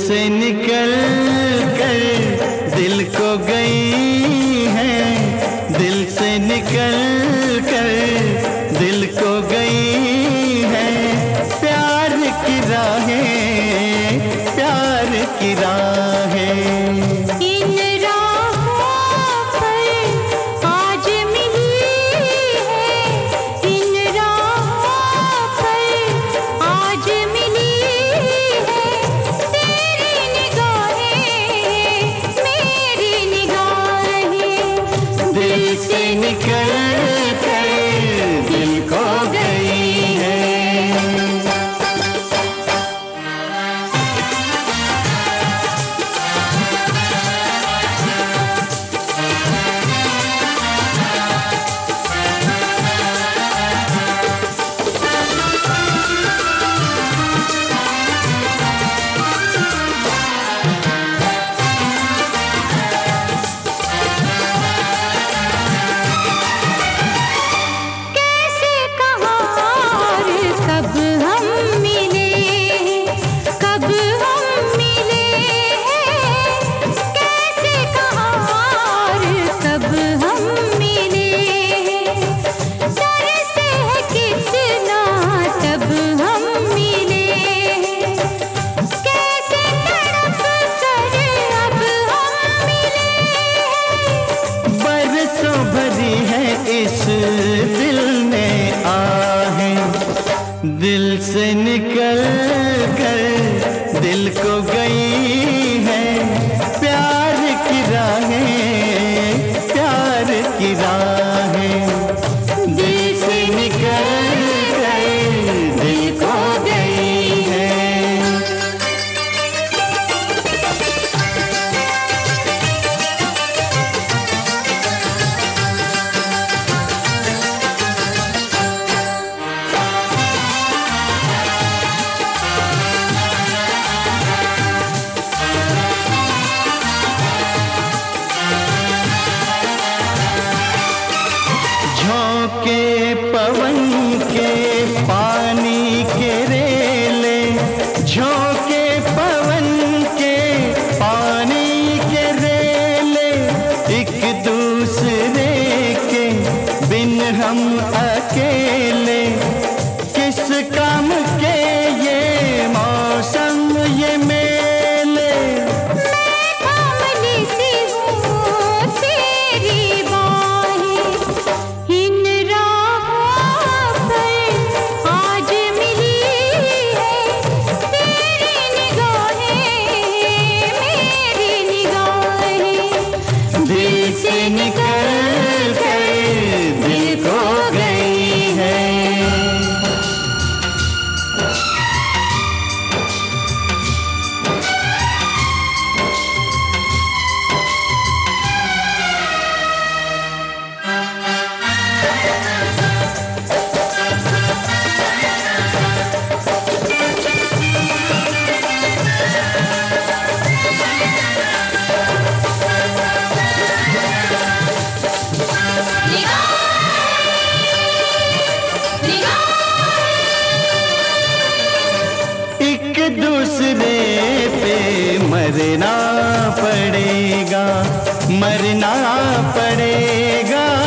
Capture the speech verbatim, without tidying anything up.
से निकल कर दिल को गई है, दिल से निकल कर दिल को गई है। प्यार की राहें, प्यार की राहें। इन राहों पर आज मिली है, इन राहों पर आज मिली है। तेरी निगाहें, मेरी निगाहें, दिल से निकल कर दिल को गई है। इस दिल में आहें, दिल से निकल कर दिल को गई है। प्यार की राहें, प्यार की राहें, दिल से निकल कर दिल को गई है। झोंके पवन के पानी के रेले, झोंके पवन के पानी के रेले, एक दूसरे के बिन हम अकेले। किस काम के ये मौसम ये मेले। मैं थाम लेती हूँ तेरी बाहें, इन राहों पर आज मिली है। तेरी निगाहें, मेरी निगाहें, दिल से निकल कर दिल को गई है। एक दूसरे पे मरना पड़ेगा, मरना पड़ेगा।